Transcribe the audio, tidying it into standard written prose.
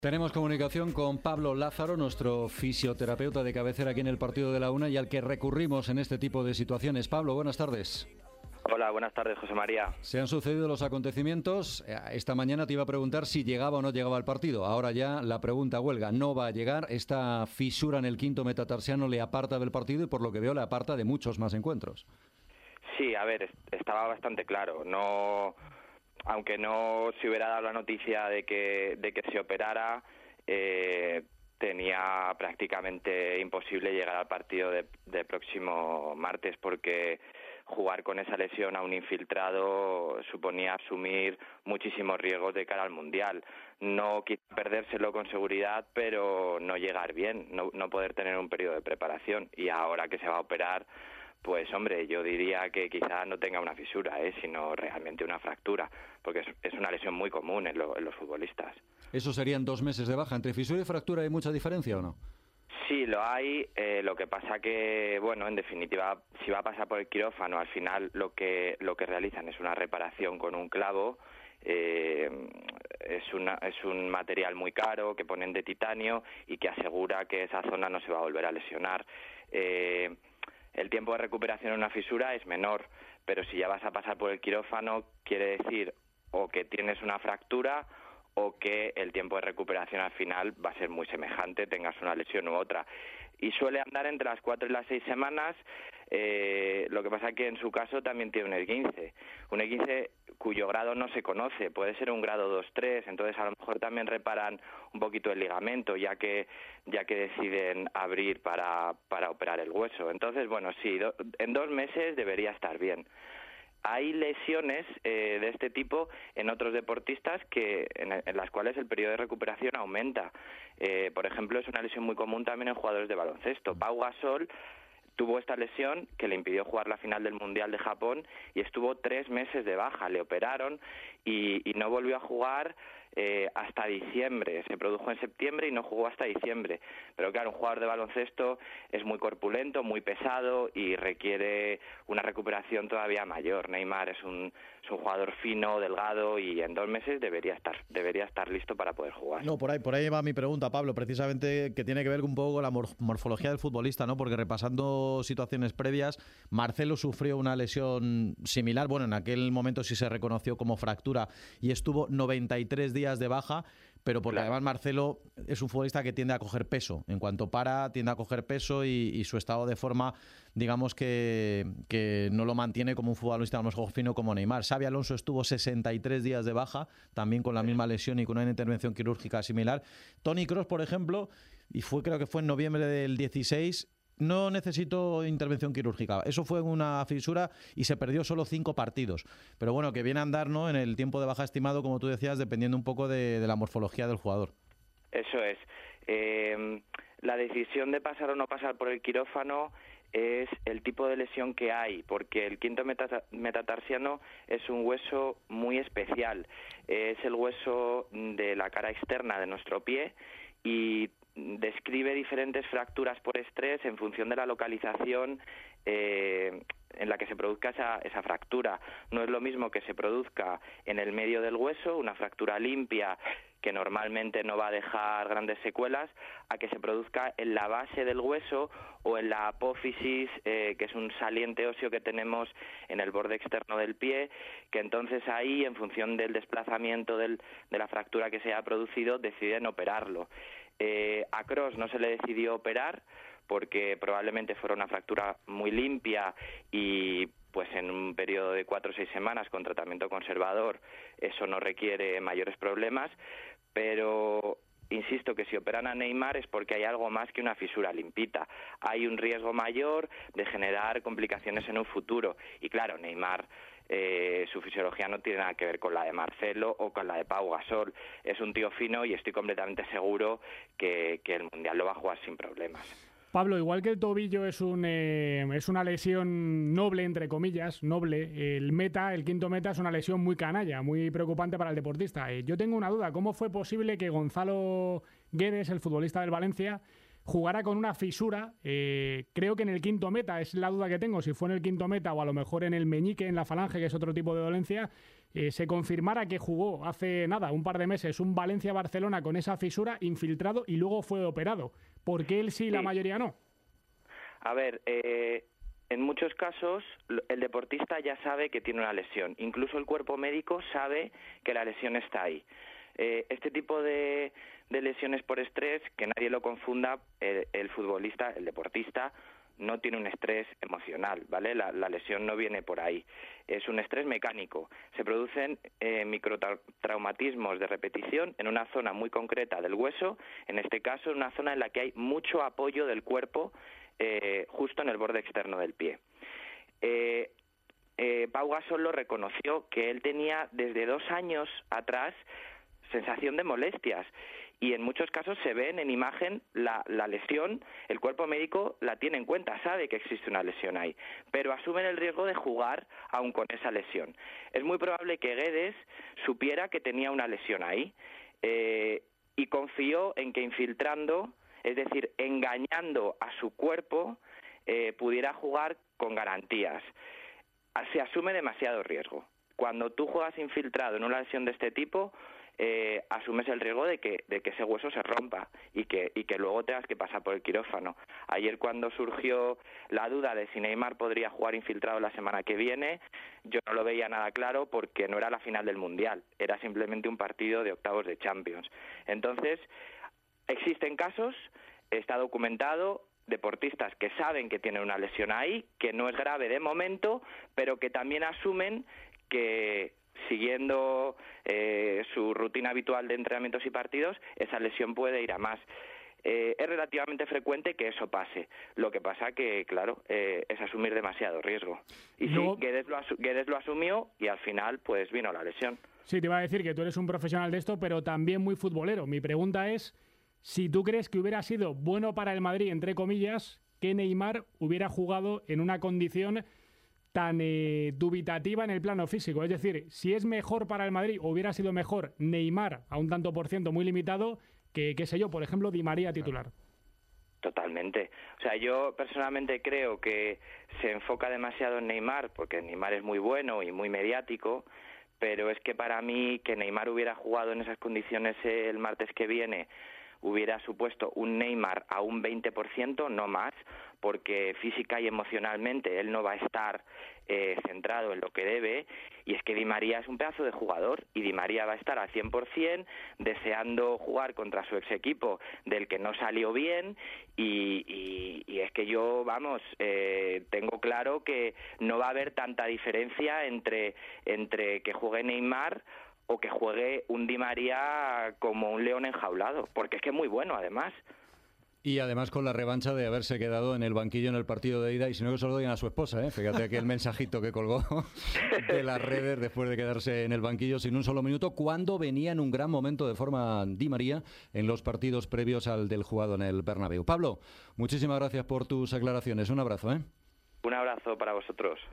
Tenemos comunicación con Pablo Lázaro, nuestro fisioterapeuta de cabecera aquí en el Partido de la Una y al que recurrimos en este tipo de situaciones. Pablo, buenas tardes. Hola, buenas tardes, José María. Se han sucedido los acontecimientos. Esta mañana te iba a preguntar si llegaba o no llegaba al partido. Ahora ya la pregunta huelga. No va a llegar. Esta fisura en el quinto metatarsiano le aparta del partido y por lo que veo le aparta de muchos más encuentros. Sí, a ver, estaba bastante claro. No, aunque no se hubiera dado la noticia de que se operara, tenía prácticamente imposible llegar al partido de próximo martes, porque jugar con esa lesión a un infiltrado suponía asumir muchísimos riesgos de cara al Mundial. No quizá perdérselo con seguridad, pero no llegar bien, no poder tener un periodo de preparación. Y ahora que se va a operar, pues hombre, yo diría que quizá no tenga una fisura, sino realmente una fractura, porque es una lesión muy común en los futbolistas. ¿Eso serían 2 meses de baja? ¿Entre fisura y fractura hay mucha diferencia o no? Sí, lo hay. Lo que pasa que, bueno, en definitiva, si va a pasar por el quirófano, al final lo que realizan es una reparación con un clavo. Es un material muy caro que ponen de titanio y que asegura que esa zona no se va a volver a lesionar. El tiempo de recuperación en una fisura es menor, pero si ya vas a pasar por el quirófano, quiere decir o que tienes una fractura o que el tiempo de recuperación al final va a ser muy semejante, tengas una lesión u otra. Y suele andar entre las 4 y las 6 semanas, lo que pasa es que en su caso también tiene un esguince cuyo grado no se conoce, puede ser un grado 2-3, entonces a lo mejor también reparan un poquito el ligamento, ya que deciden abrir para operar el hueso. Entonces, bueno, sí, en 2 meses debería estar bien. Hay lesiones de este tipo en otros deportistas en las cuales el periodo de recuperación aumenta. Por ejemplo, es una lesión muy común también en jugadores de baloncesto. Pau Gasol tuvo esta lesión que le impidió jugar la final del Mundial de Japón y estuvo 3 meses de baja. Le operaron y no volvió a jugar hasta diciembre. Se produjo en septiembre y no jugó hasta diciembre. Pero claro, un jugador de baloncesto es muy corpulento, muy pesado y requiere una recuperación todavía mayor. Neymar es un jugador fino, delgado y en 2 meses debería estar listo para poder jugar. No, por ahí va mi pregunta, Pablo, precisamente que tiene que ver un poco con la morfología del futbolista, ¿no? Porque repasando situaciones previas, Marcelo sufrió una lesión similar. Bueno, en aquel momento sí se reconoció como fractura y estuvo 93 días de baja, pero porque además Marcelo es un futbolista que tiende a coger peso. En cuanto para, tiende a coger peso y su estado de forma, digamos que no lo mantiene como un futbolista a lo mejor fino como Neymar. Xabi Alonso estuvo 63 días de baja, también con la misma lesión y con una intervención quirúrgica similar. Toni Kroos, por ejemplo, creo que fue en noviembre del 16, no necesitó intervención quirúrgica. Eso fue una fisura y se perdió solo 5 partidos. Pero bueno, que viene a andar, ¿no?, en el tiempo de baja estimado, como tú decías, dependiendo un poco de la morfología del jugador. Eso es. La decisión de pasar o no pasar por el quirófano es el tipo de lesión que hay, porque el quinto metatarsiano es un hueso muy especial. Es el hueso de la cara externa de nuestro pie y describe diferentes fracturas por estrés en función de la localización en la que se produzca esa fractura. No es lo mismo que se produzca en el medio del hueso, una fractura limpia que normalmente no va a dejar grandes secuelas, a que se produzca en la base del hueso o en la apófisis, que es un saliente óseo que tenemos en el borde externo del pie, que entonces ahí, en función del desplazamiento de la fractura que se ha producido, deciden operarlo. A Kroos no se le decidió operar porque probablemente fuera una fractura muy limpia y pues en un periodo de 4 o 6 semanas con tratamiento conservador eso no requiere mayores problemas, pero insisto que si operan a Neymar es porque hay algo más que una fisura limpita. Hay un riesgo mayor de generar complicaciones en un futuro y claro, Neymar su fisiología no tiene nada que ver con la de Marcelo o con la de Pau Gasol. Es un tío fino y estoy completamente seguro que el Mundial lo va a jugar sin problemas. Pablo, igual que el tobillo es una lesión noble, entre comillas, noble, el quinto meta es una lesión muy canalla, muy preocupante para el deportista. Yo tengo una duda, ¿cómo fue posible que Gonzalo Guedes, el futbolista del Valencia, jugara con una fisura? Creo que en el quinto meta, es la duda que tengo, si fue en el quinto meta o a lo mejor en el meñique, en la falange, que es otro tipo de dolencia, se confirmara que jugó hace nada, un par de meses, un Valencia-Barcelona con esa fisura, infiltrado y luego fue operado. ¿Por qué él sí y la mayoría no? A ver, en muchos casos el deportista ya sabe que tiene una lesión. Incluso el cuerpo médico sabe que la lesión está ahí. Este tipo de lesiones por estrés, que nadie lo confunda, el futbolista, el deportista, no tiene un estrés emocional, ¿vale? La lesión no viene por ahí. Es un estrés mecánico. Se producen microtraumatismos de repetición en una zona muy concreta del hueso, en este caso en una zona en la que hay mucho apoyo del cuerpo justo en el borde externo del pie. Pau Gasol lo reconoció, que él tenía desde 2 años atrás sensación de molestias, y en muchos casos se ven en imagen la lesión, el cuerpo médico la tiene en cuenta, sabe que existe una lesión ahí, pero asumen el riesgo de jugar aún con esa lesión. Es muy probable que Guedes supiera que tenía una lesión ahí y confió en que infiltrando, es decir, engañando a su cuerpo, pudiera jugar con garantías. Se asume demasiado riesgo. Cuando tú juegas infiltrado en una lesión de este tipo, asumes el riesgo de que ese hueso se rompa y que luego tengas que pasar por el quirófano. Ayer, cuando surgió la duda de si Neymar podría jugar infiltrado la semana que viene, yo no lo veía nada claro, porque no era la final del Mundial, era simplemente un partido de octavos de Champions. Entonces, existen casos, está documentado, deportistas que saben que tienen una lesión ahí, que no es grave de momento, pero que también asumen que, siguiendo su rutina habitual de entrenamientos y partidos, esa lesión puede ir a más. Es relativamente frecuente que eso pase. Lo que pasa que, claro, es asumir demasiado riesgo. Y luego, sí, Guedes lo asumió y al final pues vino la lesión. Sí, te iba a decir que tú eres un profesional de esto, pero también muy futbolero. Mi pregunta es si tú crees que hubiera sido bueno para el Madrid, entre comillas, que Neymar hubiera jugado en una condición tan dubitativa en el plano físico. Es decir, si es mejor para el Madrid, o hubiera sido mejor Neymar a un tanto por ciento muy limitado que, qué sé yo, por ejemplo, Di María titular. Totalmente. O sea, yo personalmente creo que se enfoca demasiado en Neymar, porque Neymar es muy bueno y muy mediático, pero es que para mí que Neymar hubiera jugado en esas condiciones el martes que viene hubiera supuesto un Neymar a un 20%, no más, porque física y emocionalmente él no va a estar centrado en lo que debe, y es que Di María es un pedazo de jugador, y Di María va a estar al 100% deseando jugar contra su ex equipo del que no salió bien, y es que yo, vamos, tengo claro que no va a haber tanta diferencia entre que juegue Neymar o que juegue un Di María como un león enjaulado, porque es que es muy bueno, además. Y además con la revancha de haberse quedado en el banquillo en el partido de ida, y si no, que se lo digan a su esposa, ¿eh? Fíjate aquel mensajito que colgó de las redes después de quedarse en el banquillo sin un solo minuto, cuando venía en un gran momento de forma Di María en los partidos previos al del jugado en el Bernabéu. Pablo, muchísimas gracias por tus aclaraciones. Un abrazo, ¿eh? Un abrazo para vosotros.